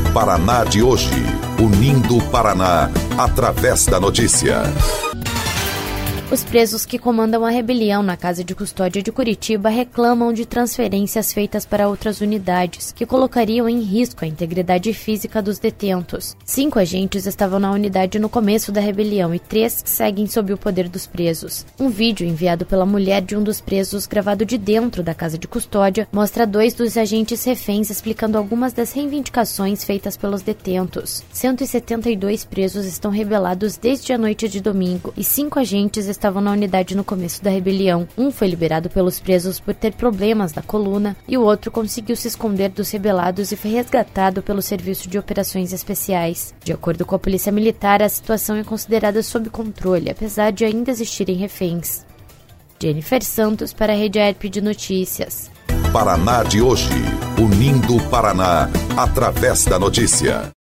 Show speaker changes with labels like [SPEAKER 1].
[SPEAKER 1] Paraná de hoje, unindo o Paraná através da notícia.
[SPEAKER 2] Os presos que comandam a rebelião na Casa de Custódia de Curitiba reclamam de transferências feitas para outras unidades, que colocariam em risco a integridade física dos detentos. 5 agentes estavam na unidade no começo da rebelião e 3 seguem sob o poder dos presos. Um vídeo enviado pela mulher de um dos presos, gravado de dentro da Casa de Custódia, mostra 2 dos agentes reféns explicando algumas das reivindicações feitas pelos detentos. 172 presos estão rebelados desde a noite de domingo e 5 agentes estavam na unidade no começo da rebelião. Um foi liberado pelos presos por ter problemas na coluna e o outro conseguiu se esconder dos rebelados e foi resgatado pelo Serviço de Operações Especiais. De acordo com a Polícia Militar, a situação é considerada sob controle, apesar de ainda existirem reféns. Jennifer Santos para a Rede AERP de Notícias.
[SPEAKER 1] Paraná de hoje, unindo o Paraná através da notícia.